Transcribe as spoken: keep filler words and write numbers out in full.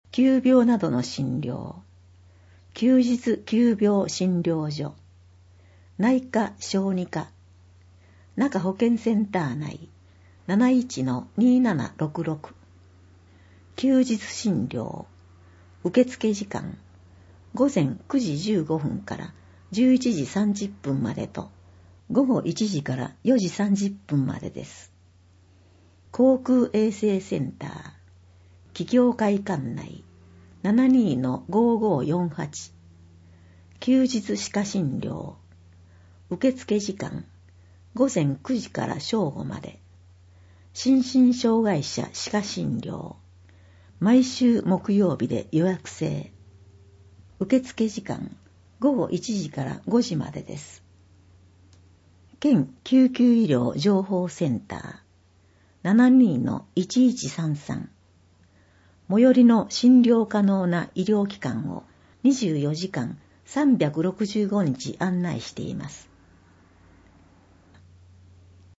急病などの診療、休日急病診療所、内科小児科、中保健センター内 なないちのにななろくろく、休日診療、受付時間、午前くじじゅうごふんからじゅういちじさんじゅっぷんまでと、午後いちじからよじさんじゅっぷんまでです。航空衛生センター、企業会館内 ななにのごごよんはち、休日歯科診療、受付時間、午前くじから正午まで、心身障害者歯科診療、毎週木曜日で予約制、受付時間、午後いちじからごじまでです。県救急医療情報センター、ななにのいちいちさんさん、最寄りの診療可能な医療機関をにじゅうよじかんさんびゃくろくじゅうごにち案内しています。